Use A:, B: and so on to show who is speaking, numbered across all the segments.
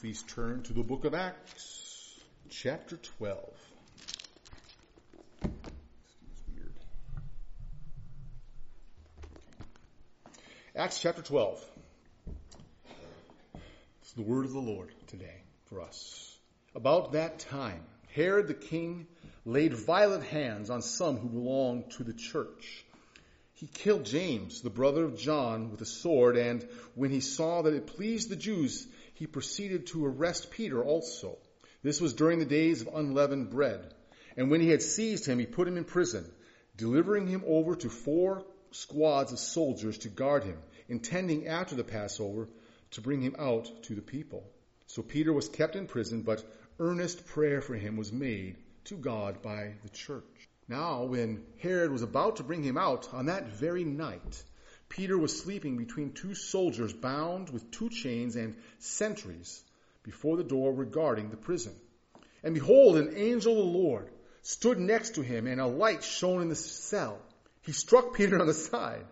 A: Please turn to the book of Acts, chapter 12. Acts chapter 12. It's the word of the Lord today for us. About that time, Herod the king laid violent hands on some who belonged to the church. He killed James, the brother of John, with a sword, and when he saw that it pleased the Jews, he proceeded to arrest Peter also. This was during the days of unleavened bread. And when he had seized him, he put him in prison, delivering him over to 4 squads of soldiers to guard him, intending after the Passover to bring him out to the people. So Peter was kept in prison, but earnest prayer for him was made to God by the church. Now, when Herod was about to bring him out, on that very night, Peter was sleeping between 2 soldiers bound with 2 chains and sentries before the door regarding the prison. And behold, an angel of the Lord stood next to him, and a light shone in the cell. He struck Peter on the side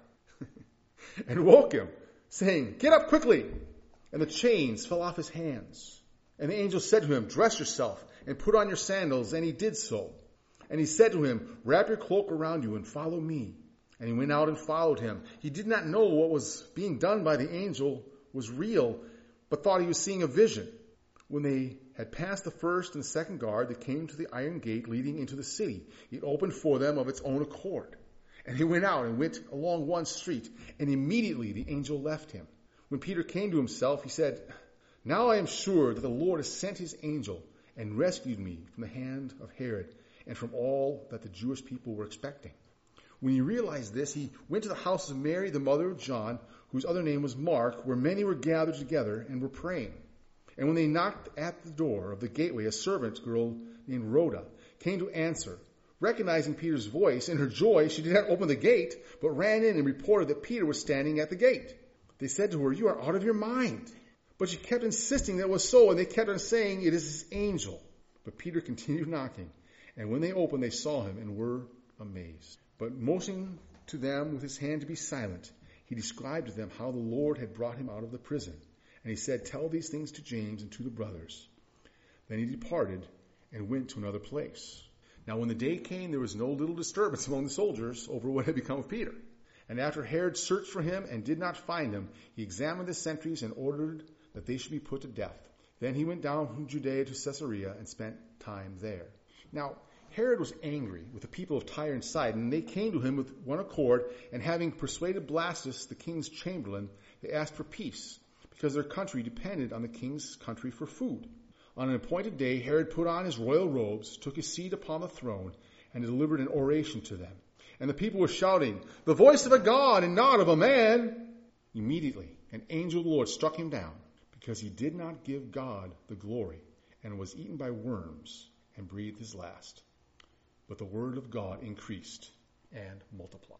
A: and woke him, saying, "Get up quickly!" And the chains fell off his hands. And the angel said to him, "Dress yourself and put on your sandals." And he did so. And he said to him, "Wrap your cloak around you and follow me." And he went out and followed him. He did not know what was being done by the angel was real, but thought he was seeing a vision. When they had passed the first and second guard, they came to the iron gate leading into the city. It opened for them of its own accord. And he went out and went along one street, and immediately the angel left him. When Peter came to himself, he said, "Now I am sure that the Lord has sent his angel and rescued me from the hand of Herod and from all that the Jewish people were expecting." When he realized this, he went to the house of Mary, the mother of John, whose other name was Mark, where many were gathered together and were praying. And when they knocked at the door of the gateway, a servant girl named Rhoda came to answer. Recognizing Peter's voice, in her joy, she did not open the gate, but ran in and reported that Peter was standing at the gate. They said to her, "You are out of your mind." But she kept insisting that it was so, and they kept on saying, "It is his angel." But Peter continued knocking. And when they opened, they saw him and were amazed. But motioning to them with his hand to be silent, he described to them how the Lord had brought him out of the prison. And he said, "Tell these things to James and to the brothers." Then he departed and went to another place. Now when the day came, there was no little disturbance among the soldiers over what had become of Peter. And after Herod searched for him and did not find him, he examined the sentries and ordered that they should be put to death. Then he went down from Judea to Caesarea and spent time there. Now, Herod was angry with the people of Tyre and Sidon, and they came to him with one accord, and having persuaded Blastus, the king's chamberlain, they asked for peace, because their country depended on the king's country for food. On an appointed day, Herod put on his royal robes, took his seat upon the throne, and delivered an oration to them. And the people were shouting, "The voice of a god and not of a man!" Immediately, an angel of the Lord struck him down, because he did not give God the glory, and was eaten by worms, and breathed his last. But the word of God increased and multiplied.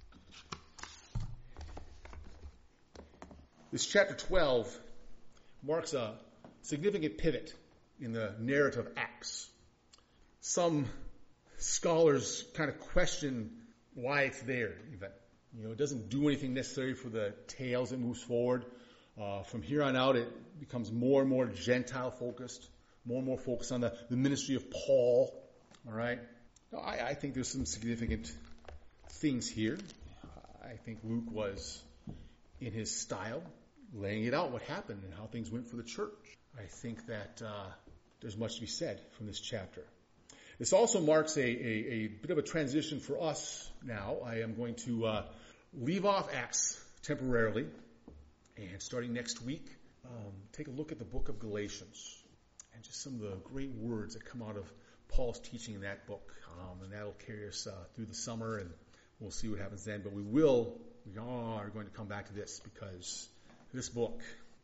A: This chapter 12 marks a significant pivot in the narrative of Acts. Some scholars kind of question why it's there even. It doesn't do anything necessary for the tale as it moves forward. From here on out, it becomes more and more Gentile focused, more and more focused on the ministry of Paul. All right? I think there's some significant things here. I think Luke was, in his style, laying it out what happened and how things went for the church. I think that there's much to be said from this chapter. This also marks a bit of a transition for us now. I am going to leave off Acts temporarily, and starting next week, take a look at the book of Galatians and just some of the great words that come out of Paul's teaching in that book. And that'll carry us through the summer, and we'll see what happens then. But we are going to come back to this, because this book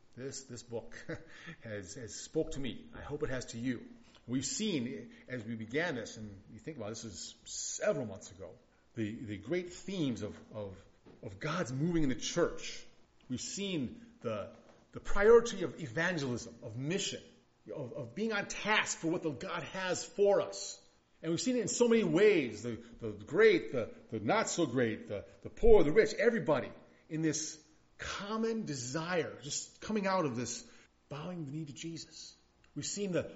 A: has spoke to me. I hope it has to you. We've seen, as we began this, and you think about this is several months ago, the great themes of God's moving in the church. We've seen the priority of evangelism, of mission, of being on task for what God has for us. And we've seen it in so many ways, the great, the not so great, the poor, the rich, everybody in this common desire, just coming out of this bowing the knee to Jesus. We've seen the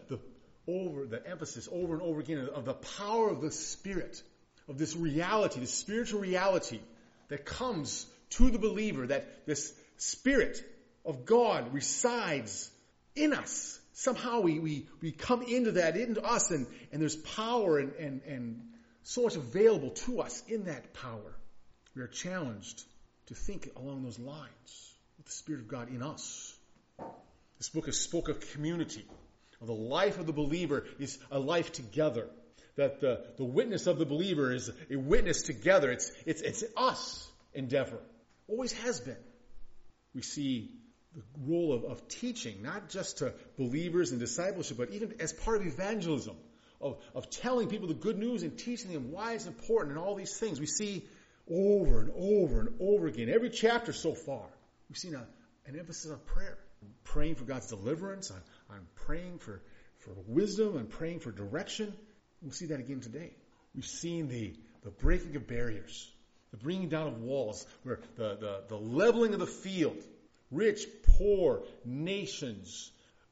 A: emphasis over and over again of the power of the Spirit, of this reality, the spiritual reality that comes to the believer, that this Spirit of God resides in us. Somehow we come into that, into us, and there's power and so much available to us in that power. We are challenged to think along those lines with the Spirit of God in us. This book has spoke of community. The life of the believer is a life together. That the witness of the believer is a witness together. It's an us endeavor. Always has been. We see the role of teaching, not just to believers and discipleship, but even as part of evangelism, of telling people the good news and teaching them why it's important and all these things. We see over and over and over again, every chapter so far, we've seen an emphasis on prayer. I'm praying for God's deliverance. I'm praying for wisdom. I'm praying for direction. We'll see that again today. We've seen the breaking of barriers, the bringing down of walls, where the leveling of the field, rich, poor, nations,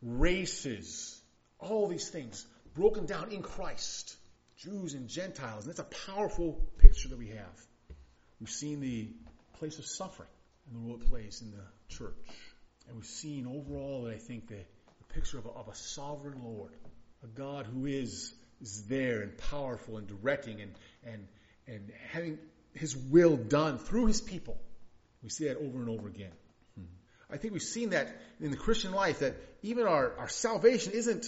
A: races, all these things broken down in Christ, Jews and Gentiles. And that's a powerful picture that we have. We've seen the place of suffering and the role it plays in the church. And we've seen overall, I think, the picture of a sovereign Lord, a God who is there and powerful and directing and having His will done through His people. We see that over and over again. I think we've seen that in the Christian life, that even our salvation isn't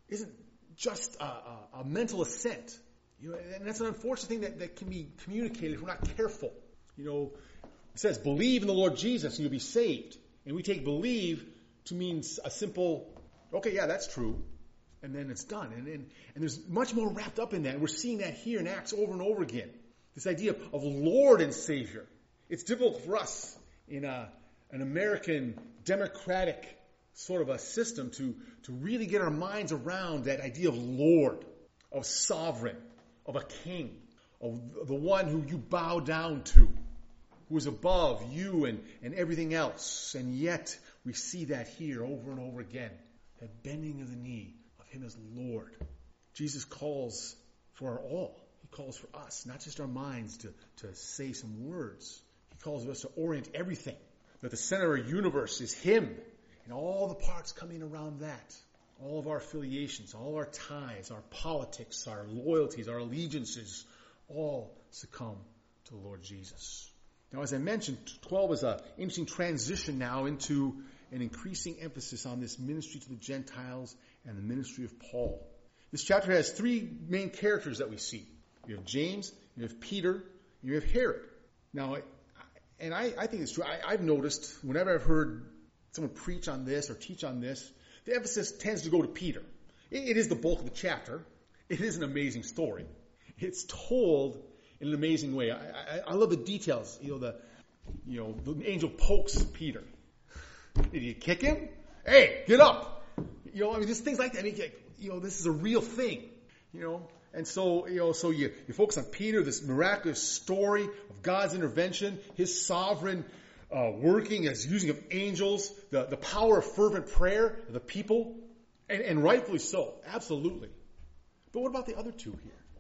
A: just a mental assent. And that's an unfortunate thing that can be communicated if we're not careful. It says, believe in the Lord Jesus and you'll be saved. And we take believe to mean a simple, okay, yeah, that's true. And then it's done. And there's much more wrapped up in that. And we're seeing that here in Acts over and over again. This idea of Lord and Savior. It's difficult for us in an American democratic sort of a system to really get our minds around that idea of Lord, of sovereign, of a king, of the one who you bow down to, who is above you and everything else. And yet we see that here over and over again, that bending of the knee of Him as Lord. Jesus calls for our all. He calls for us, not just our minds to say some words. He calls us to orient everything, that the center of our universe is Him, and all the parts coming around that. All of our affiliations, all our ties, our politics, our loyalties, our allegiances, all succumb to the Lord Jesus. Now, as I mentioned, 12 is an interesting transition now into an increasing emphasis on this ministry to the Gentiles and the ministry of Paul. This chapter has three main characters that we see. You have James, you have Peter, and you have Herod. Now, I think it's true. I've noticed whenever I've heard someone preach on this or teach on this, the emphasis tends to go to Peter. It is the bulk of the chapter. It is an amazing story. It's told in an amazing way. I love the details. The angel pokes Peter. Did you kick him? Hey, get up! Just things like that. This is a real thing. And so you focus on Peter, this miraculous story of God's intervention, His sovereign working as using of angels, the power of fervent prayer of the people, and rightfully so, absolutely. But what about the other two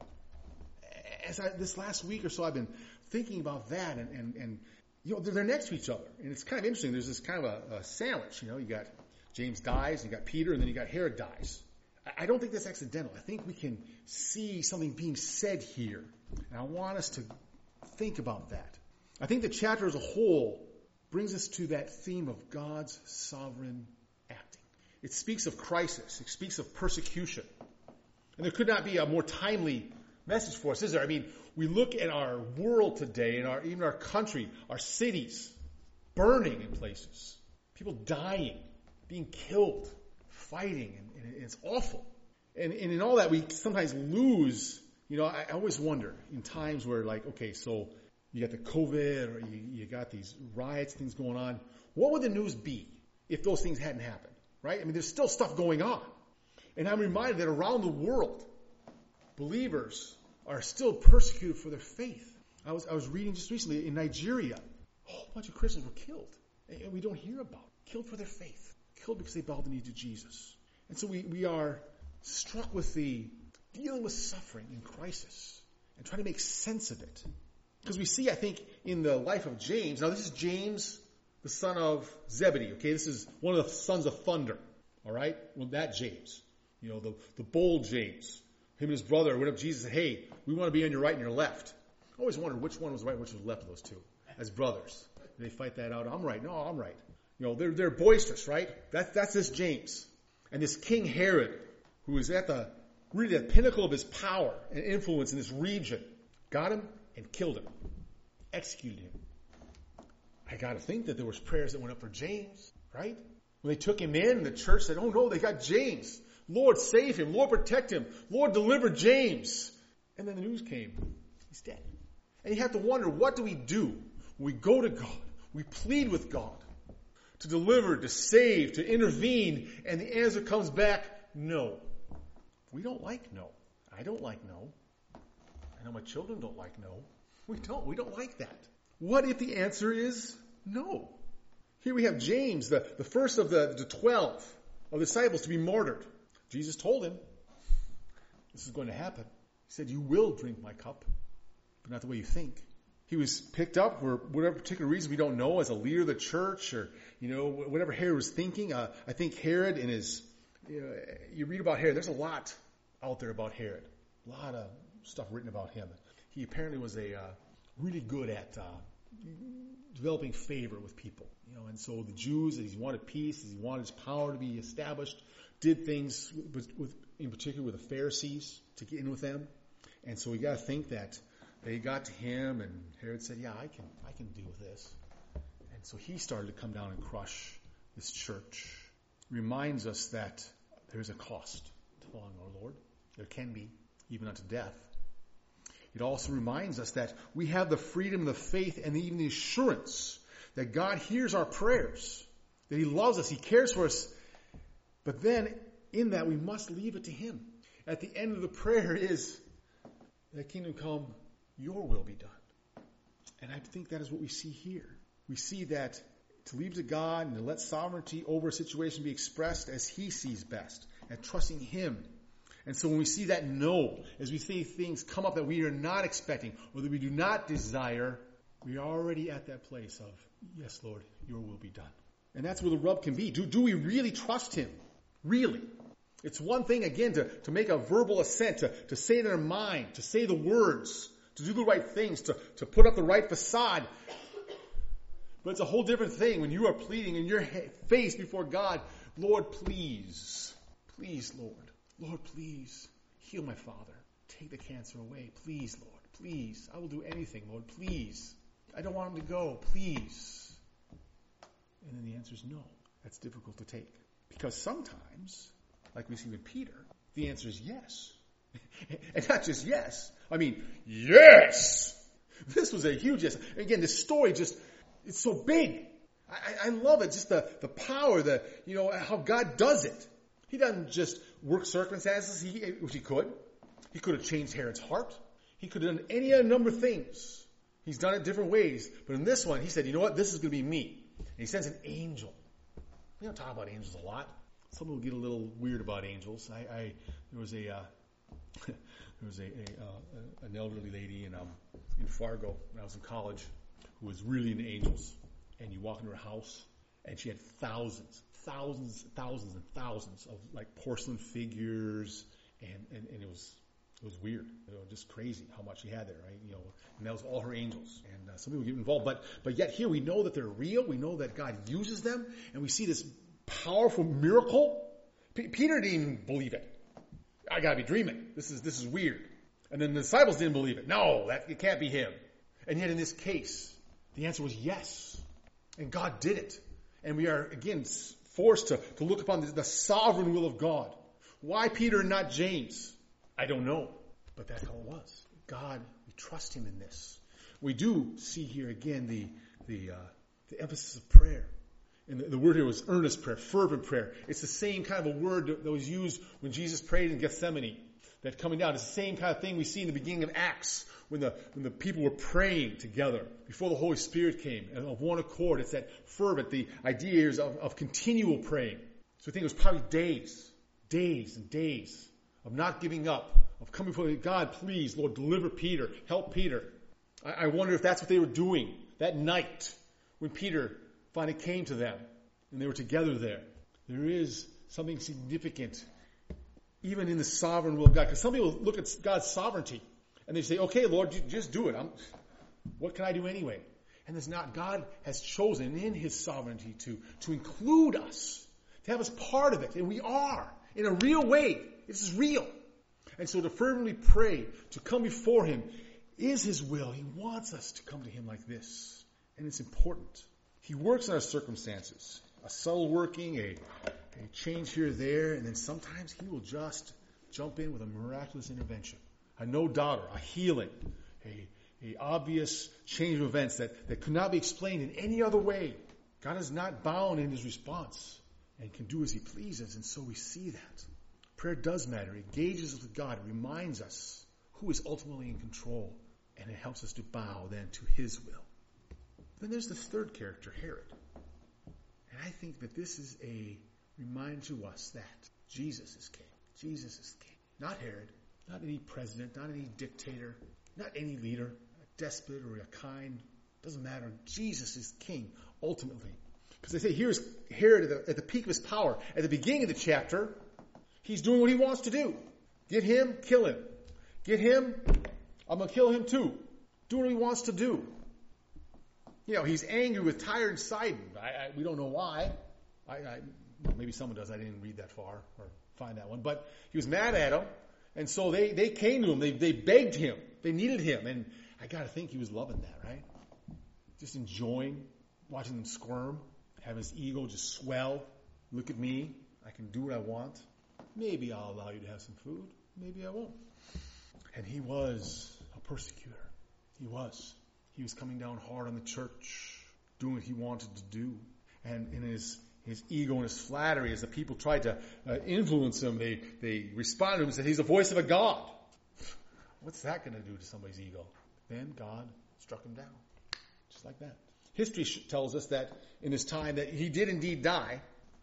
A: here? This last week or so, I've been thinking about that, and they're next to each other, and it's kind of interesting. There's this kind of a sandwich. You got James dies, you got Peter, and then you got Herod dies. I don't think that's accidental. I think we can see something being said here, and I want us to think about that. I think the chapter as a whole brings us to that theme of God's sovereign acting. It speaks of crisis. It speaks of persecution. And there could not be a more timely message for us, is there? We look at our world today, and even our country, our cities, burning in places. People dying, being killed, fighting, and it's awful. And in all that, we sometimes lose, I always wonder in times where so you got the COVID or you got these riots, things going on. What would the news be if those things hadn't happened, right? There's still stuff going on. And I'm reminded that around the world, believers are still persecuted for their faith. I was reading just recently in Nigeria, a whole bunch of Christians were killed. And we don't hear about it. Killed for their faith. killed because they bowed the knee to Jesus. And so we are struck with the dealing with suffering and crisis and trying to make sense of it. Because we see, I think, in the life of James, now this is James, the son of Zebedee, okay? This is one of the sons of thunder, all right? Well, that James, the bold James. Him and his brother went up to Jesus and said, hey, we want to be on your right and your left. I always wondered which one was right and which was left of those two as brothers. They fight that out. I'm right. No, I'm right. They're boisterous, right? That's this James. And this King Herod, who is at the pinnacle of his power and influence in this region, got him and killed him, executed him. I got to think that there was prayers that went up for James, right? When they took him in, the church said, oh no, they got James. Lord, save him. Lord, protect him. Lord, deliver James. And then the news came. He's dead. And you have to wonder, what do? When we go to God, we plead with God to deliver, to save, to intervene, and the answer comes back, no. We don't like no. I don't like no. I know my children don't like no. We don't like that. What if the answer is no? Here we have James, the first of the 12 of the disciples to be martyred. Jesus told him, this is going to happen. He said, you will drink my cup, but not the way you think. He was picked up for whatever particular reason we don't know as a leader of the church or, whatever Herod was thinking. I think Herod and his, you read about Herod, there's a lot out there about Herod. A lot of stuff written about him. He apparently was really good at developing favor with people. And so the Jews, as he wanted peace, as he wanted his power to be established, did things in particular with the Pharisees to get in with them. And so we got to think that they got to him, and Herod said, yeah, I can deal with this. And so he started to come down and crush this church. Reminds us that there's a cost to following our Lord. There can be, even unto death. It also reminds us that we have the freedom of the faith and even the assurance that God hears our prayers, that he loves us, he cares for us. But then, in that, we must leave it to him. At the end of the prayer is, thy kingdom come, your will be done. And I think that is what we see here. We see that to leave to God and to let sovereignty over a situation be expressed as he sees best, and trusting him. And so when we see that no, as we see things come up that we are not expecting or that we do not desire, we are already at that place of, yes, Lord, your will be done. And that's where the rub can be. Do we really trust him? Really? It's one thing, again, to make a verbal assent, to say their mind, to say the words, to do the right things, to put up the right facade. But it's a whole different thing when you are pleading in your face before God, Lord, please, Lord. Lord, please, heal my father. Take the cancer away. Please, Lord, please. I will do anything, Lord, please. I don't want him to go, please. And then the answer is no. That's difficult to take. Because sometimes, like we see with Peter, the answer is yes. And not just yes. I mean, yes! This was a huge yes. Again, this story it's so big. I love it. Just the power, how God does it. He doesn't just work circumstances, which he could. He could have changed Herod's heart. He could have done any other number of things. He's done it different ways. But in this one, he said, you know what? This is going to be me. And he sends an angel. We don't talk about angels a lot. Some people get a little weird about angels. There was an elderly lady in Fargo when I was in college who was really into angels. And you walk into her house, and she had thousands of like porcelain figures, and it was weird, just crazy how much she had there, right? And that was all her angels. And some people get involved, but yet here we know that they're real. We know that God uses them, and we see this powerful miracle. Peter didn't even believe it. I gotta be dreaming. This is weird. And then the disciples didn't believe it. No, it can't be him. And yet in this case, the answer was yes. And God did it. And we are, again, forced to look upon the sovereign will of God. Why Peter and not James? I don't know. But that's how it was. God, we trust him in this. We do see here again the emphasis of prayer. And the word here was earnest prayer, fervent prayer. It's the same kind of a word that was used when Jesus prayed in Gethsemane. That coming down, it's the same kind of thing we see in the beginning of Acts when the people were praying together before the Holy Spirit came, and of one accord. It's that fervent. The idea is of continual praying. So I think it was probably days and days of not giving up, of coming before God, please, Lord, deliver Peter, help Peter. I wonder if that's what they were doing that night when Peter finally came to them and they were together there. There is something significant even in the sovereign will of God. Because some people look at God's sovereignty and they say, okay, Lord, just do it. What can I do anyway? And it's not. God has chosen in his sovereignty to include us, to have us part of it. And we are, in a real way. This is real. And so to fervently pray, to come before him, is his will. He wants us to come to him like this. And it's important. He works in our circumstances. A subtle working, a change here or there, and then sometimes he will just jump in with a miraculous intervention. A no-doubter, a healing, a obvious change of events that could not be explained in any other way. God is not bound in his response and can do as he pleases, and so we see that. Prayer does matter. It engages us with God. It reminds us who is ultimately in control, and it helps us to bow then to his will. Then there's the third character, Herod. And I think that this is a reminder to us that Jesus is king. Jesus is king. Not Herod, not any president, not any dictator, not any leader, a despot or a kind. Doesn't matter. Jesus is king, ultimately. Because they say here's Herod at the peak of his power. At the beginning of the chapter, he's doing what he wants to do. Get him, kill him. Get him, I'm going to kill him too. Doing what he wants to do. You know, he's angry with Tyre and Sidon. We don't know why. Maybe someone does. I didn't read that far or find that one. But he was mad at them. And so they came to him. They begged him. They needed him. And I got to think he was loving that, right? Just enjoying watching them squirm, have his ego just swell. Look at me. I can do what I want. Maybe I'll allow you to have some food. Maybe I won't. And he was a persecutor. He was. He was coming down hard on the church, doing what he wanted to do. And in his ego and his flattery, as the people tried to influence him, they responded to him and said, he's the voice of a god. What's that going to do to somebody's ego? Then God struck him down. Just like that. History tells us that in this time that he did indeed die.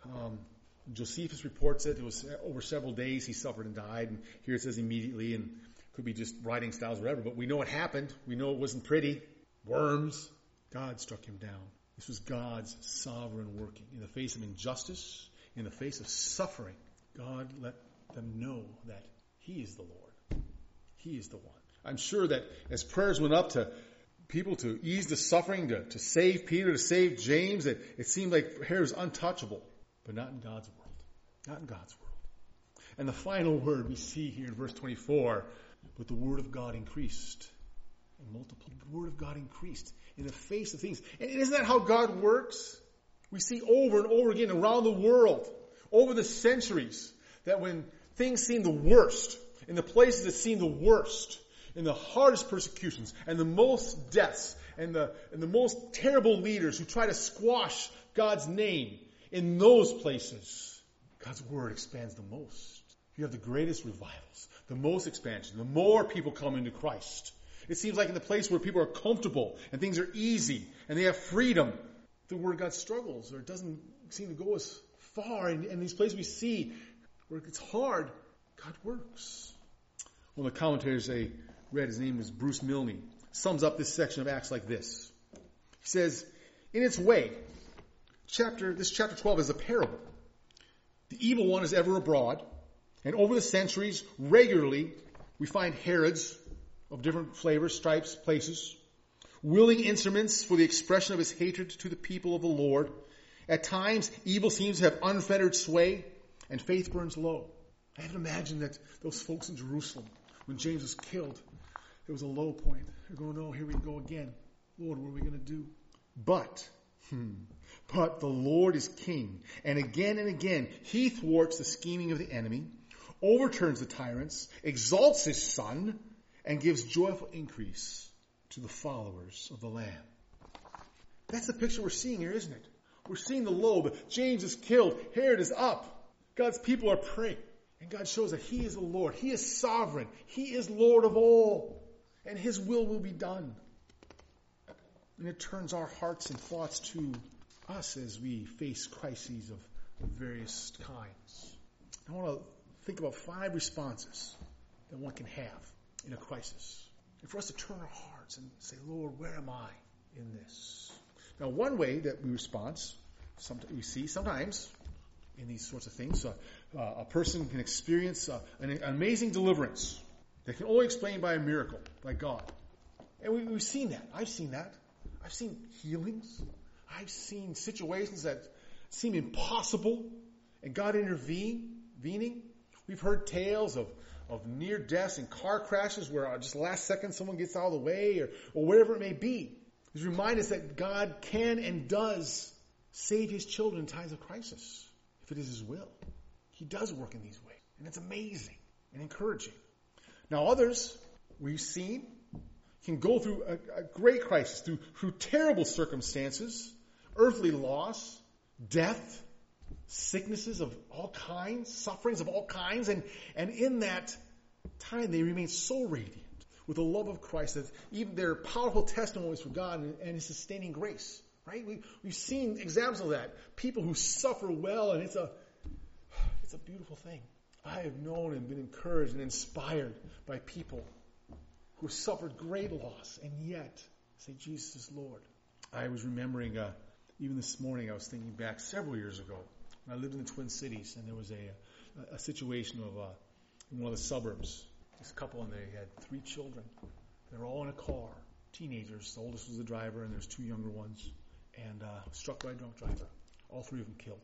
A: Josephus reports it. It was over several days he suffered and died. And here it says immediately, and could be just writing styles or whatever. But we know it happened. We know it wasn't pretty. Worms. God struck him down. This was God's sovereign working. In the face of injustice, in the face of suffering, God let them know that he is the Lord. He is the one. I'm sure that as prayers went up to people to ease the suffering, to save Peter, to save James, it seemed like Herod was untouchable. But not in God's world. Not in God's world. And the final word we see here in verse 24, but the word of God increased. And multiplied. The word of God increased in the face of things. And isn't that how God works? We see over and over again around the world, over the centuries, that when things seem the worst, in the places that seem the worst, in the hardest persecutions, and the most deaths, and the most terrible leaders who try to squash God's name, in those places, God's word expands the most. You have the greatest revivals, the most expansion, the more people come into Christ. It seems like in the place where people are comfortable and things are easy and they have freedom, the word of God struggles, or it doesn't seem to go as far. And in these places we see where it's hard, God works. One of the commentators I read, his name is Bruce Milne, sums up this section of Acts like this. He says, in its way, this chapter 12 is a parable. The evil one is ever abroad, and over the centuries, regularly, we find Herods of different flavors, stripes, places, willing instruments for the expression of his hatred to the people of the Lord. At times, evil seems to have unfettered sway, and faith burns low. I have to imagine that those folks in Jerusalem, when James was killed, there was a low point. They're going, oh, here we go again. Lord, what are we going to do? But the Lord is king, and again, he thwarts the scheming of the enemy, overturns the tyrants, exalts his son, and gives joyful increase to the followers of the Lamb. That's the picture we're seeing here, isn't it? We're seeing the low, but James is killed, Herod is up. God's people are praying, and God shows that he is the Lord. He is sovereign. He is Lord of all, and his will be done. And it turns our hearts and thoughts to us as we face crises of of various kinds. I want to think about 5 responses that one can have in a crisis. And for us to turn our hearts and say, Lord, where am I in this? Now, one way that we respond, we see sometimes in these sorts of things, a person can experience an amazing deliverance that can only be explained by a miracle, by God. And we've seen that. I've seen that. I've seen healings. I've seen situations that seem impossible, and God intervening. We've heard tales of near deaths and car crashes where just last second someone gets out of the way or whatever it may be. Just remind us that God can and does save his children in times of crisis, if it is his will. He does work in these ways, and it's amazing and encouraging. Now others, we've seen, can go through a great crisis, through terrible circumstances, earthly loss, death, sicknesses of all kinds, sufferings of all kinds, and in that time they remain so radiant with the love of Christ that even their powerful testimonies for God and his sustaining grace. Right? We've seen examples of that. People who suffer well, and it's a beautiful thing. I have known and been encouraged and inspired by people who have suffered great loss and yet say, Jesus is Lord. I was remembering, even this morning, I was thinking back several years ago. When I lived in the Twin Cities, and there was a situation of in one of the suburbs. This couple, and they had 3 children. They were all in a car, teenagers. The oldest was the driver, and there's 2 younger ones. And struck by a drunk driver. All 3 of them killed.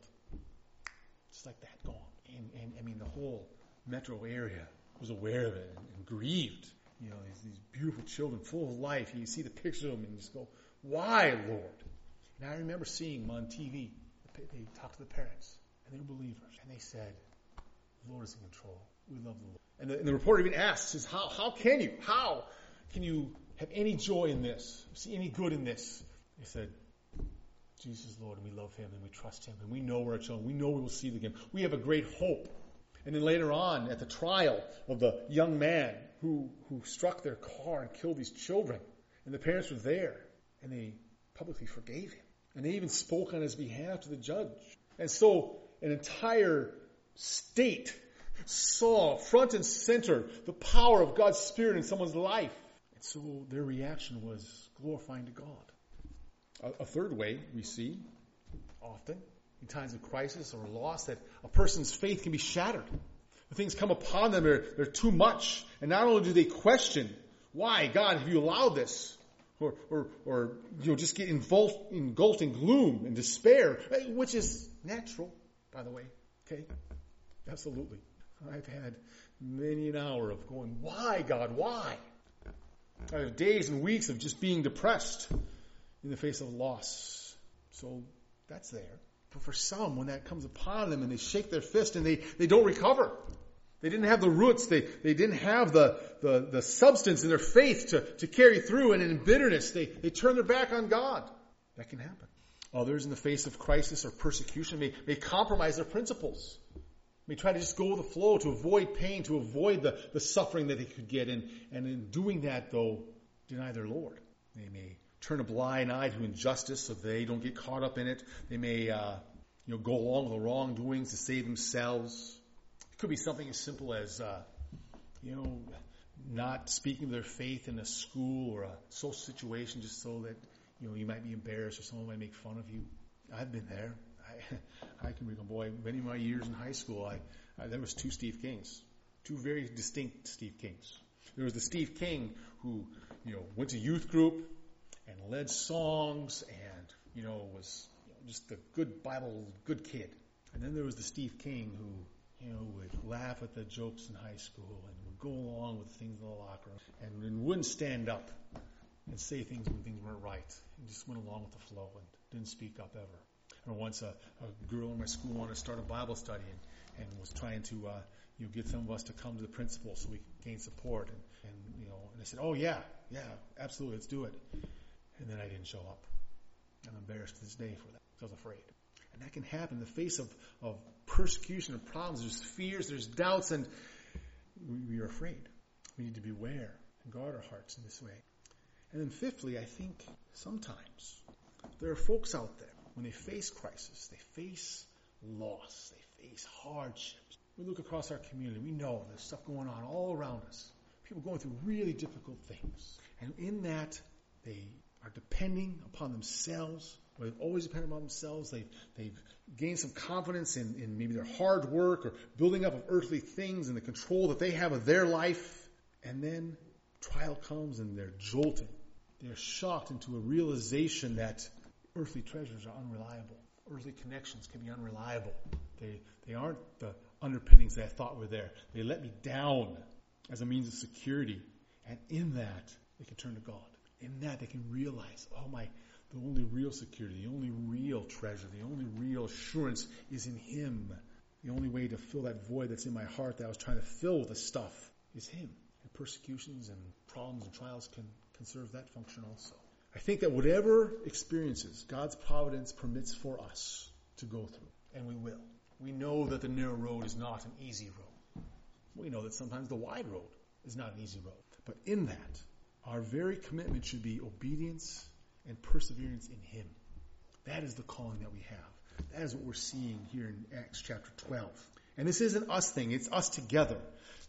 A: Just like that, gone. And I mean, the whole metro area was aware of it and grieved. You know, these beautiful children, full of life. You see the picture of them, and you just go, "Why, Lord?" And I remember seeing them on TV. They talked to the parents, and they were believers, and they said, "The Lord is in control. We love the Lord." And the reporter even asked, says, "How can you have any joy in this? See any good in this?" They said, Jesus is Lord, and we love him, and we trust him, and we know we're children. We know we will see again. We have a great hope. And then later on, at the trial of the young man who struck their car and killed these children, and the parents were there, and they publicly forgave him. And they even spoke on his behalf to the judge. And so an entire state saw front and center the power of God's Spirit in someone's life. And so their reaction was glorifying to God. A third way we see often in times of crisis or loss that a person's faith can be shattered. The things come upon them, they're too much. And not only do they question, why, God, have you allowed this? Or just get engulfed in gloom and despair, which is natural, by the way. Okay? Absolutely. I've had many an hour of going, why, God, why? I have days and weeks of just being depressed in the face of loss. So that's there. But for some, when that comes upon them and they shake their fist and they don't recover, they didn't have the roots, they didn't have the substance in their faith to carry through, and in bitterness they turn their back on God. That can happen. Others, in the face of crisis or persecution, may compromise their principles. May try to just go with the flow to avoid pain, to avoid the suffering that they could get, and in doing that, though, deny their Lord. They may turn a blind eye to injustice so they don't get caught up in it. They may go along with the wrongdoings to save themselves. It could be something as simple as not speaking of their faith in a school or a social situation just so that you might be embarrassed or someone might make fun of you. I've been there. I can recall, many of my years in high school, there was 2 Steve Kings, 2 very distinct Steve Kings. There was the Steve King who went to youth group and led songs and was just a good Bible, good kid. And then there was the Steve King who would laugh at the jokes in high school and would go along with things in the locker room and wouldn't stand up and say things when things weren't right. He just went along with the flow and didn't speak up ever. I remember once a girl in my school wanted to start a Bible study and was trying to get some of us to come to the principal so we could gain support. And I said, oh yeah, absolutely, let's do it. And then I didn't show up. I'm embarrassed to this day for that. I was afraid. And that can happen in the face of persecution and problems. There's fears, there's doubts, and we are afraid. We need to beware and guard our hearts in this way. And then fifthly, I think sometimes there are folks out there, when they face crisis, they face loss. They face hardships. We look across our community. We know there's stuff going on all around us. People going through really difficult things. And in that, they are depending upon themselves. They've always depended upon themselves. They've gained some confidence in maybe their hard work or building up of earthly things and the control that they have of their life. And then trial comes and they're jolted. They're shocked into a realization that earthly treasures are unreliable. Earthly connections can be unreliable. They aren't the underpinnings that I thought were there. They let me down as a means of security. And in that, they can turn to God. In that, they can realize, the only real security, the only real treasure, the only real assurance is in Him. The only way to fill that void that's in my heart that I was trying to fill with the stuff is Him. And persecutions and problems and trials can serve that function also. I think that whatever experiences God's providence permits for us to go through, and we will. We know that the narrow road is not an easy road. We know that sometimes the wide road is not an easy road. But in that, our very commitment should be obedience and perseverance in Him. That is the calling that we have. That is what we're seeing here in Acts chapter 12. And this isn't us thing, it's us together.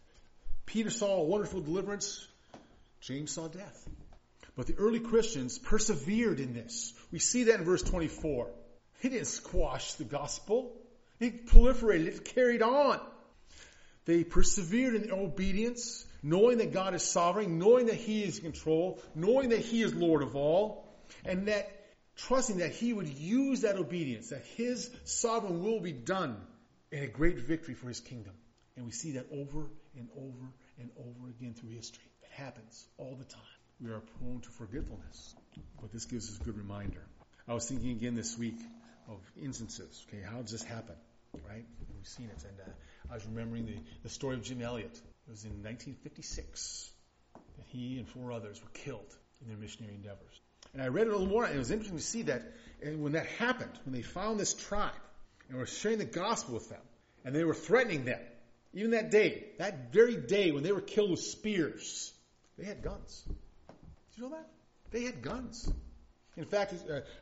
A: Peter saw a wonderful deliverance. James saw death. But the early Christians persevered in this. We see that in verse 24. They didn't squash the gospel. They proliferated. It carried on. They persevered in their obedience, knowing that God is sovereign, knowing that He is in control, knowing that He is Lord of all, and that trusting that He would use that obedience, that His sovereign will be done in a great victory for His kingdom. And we see that over and over and over again through history. It happens all the time. We are prone to forgetfulness, but this gives us a good reminder. I was thinking again this week of instances. Okay, how does this happen? Right? We've seen it. And I was remembering the story of Jim Elliot. It was in 1956 that he and 4 others were killed in their missionary endeavors. And I read it a little more, and it was interesting to see that when that happened, when they found this tribe and were sharing the gospel with them, and they were threatening them, even that day, that very day when they were killed with spears, they had guns. Did you know that? They had guns. In fact,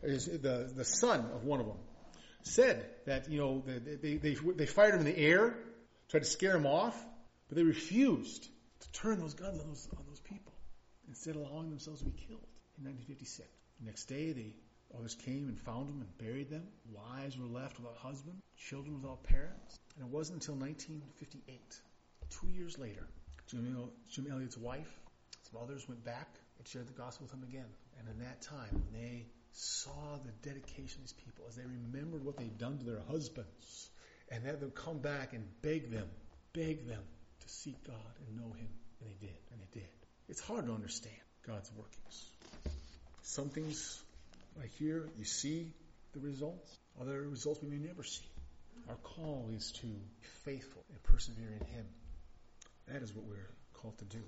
A: the son of one of them said that, they fired him in the air, tried to scare him off, but they refused to turn those guns on those people, instead of allowing themselves to be killed in 1956. The next day, others came and found them and buried them. Wives were left without husbands, children without parents. And it wasn't until 1958, 2 years later, Jim Elliot's wife, some others went back and shared the gospel with him again. And in that time, when they saw the dedication of these people, as they remembered what they'd done to their husbands, and had them come back and beg them to seek God and know Him. And they did. It's hard to understand God's workings. Some things like here, you see the results. Other results we may never see. Our call is to be faithful and persevere in Him. That is what we're called to do.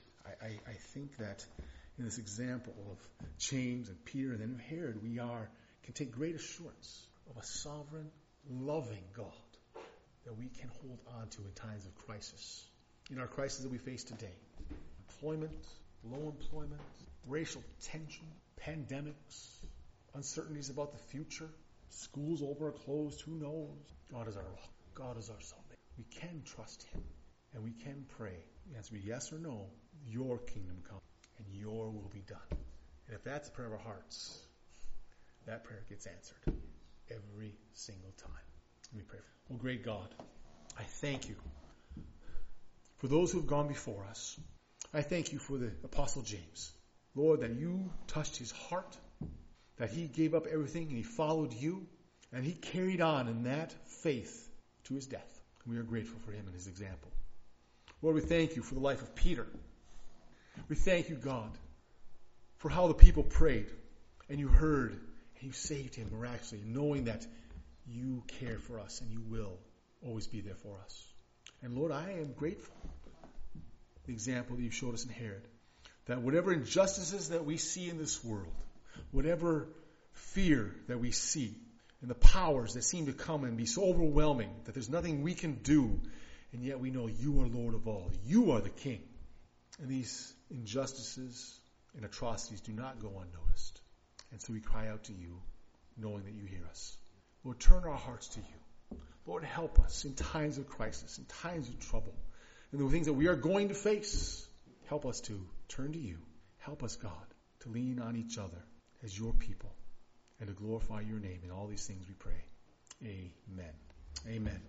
A: I think that in this example of James and Peter and then Herod, we can take great assurance of a sovereign, loving God that we can hold on to in times of crisis. In our crisis that we face today, employment, low employment, racial tension, pandemics, uncertainties about the future, schools over or closed, who knows? God is our rock. God is our salvation. We can trust Him, and we can pray. The answer will be yes or no. Your kingdom come, and your will be done. And if that's the prayer of our hearts, that prayer gets answered every single time. Let me pray. Oh, great God, I thank You for those who have gone before us. I thank You for the Apostle James. Lord, that You touched his heart, that he gave up everything and he followed You, and he carried on in that faith to his death. And we are grateful for him and his example. Lord, we thank You for the life of Peter. We thank You, God, for how the people prayed, and You heard, and You saved him miraculously, knowing that You care for us and You will always be there for us. And Lord, I am grateful for the example that You showed us in Herod, that whatever injustices that we see in this world, whatever fear that we see, and the powers that seem to come and be so overwhelming that there's nothing we can do, and yet we know You are Lord of all. You are the King. And these injustices and atrocities do not go unnoticed. And so we cry out to You, knowing that You hear us. Lord, turn our hearts to You. Lord, help us in times of crisis, in times of trouble, and the things that we are going to face. Help us to turn to you. Help us, God, to lean on each other as your people and to glorify your name. In all these things we pray. Amen. Amen.